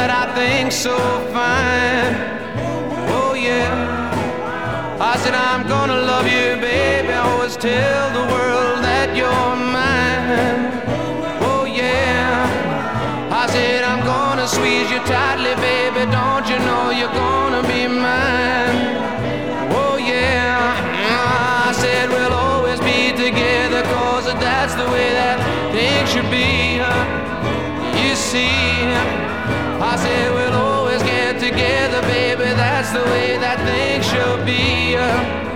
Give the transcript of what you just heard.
that I think so fine. Oh yeah, I said I'm gonna love you, baby. Always tell the world that you're mine. Oh yeah, I said I'm gonna squeeze you tightly, baby. Don't you know you're gonna be mine? Oh yeah, I said we'll always be together, 'cause that's the way that things should be. You see, I said we'll always get together, baby. That's the way that things should be.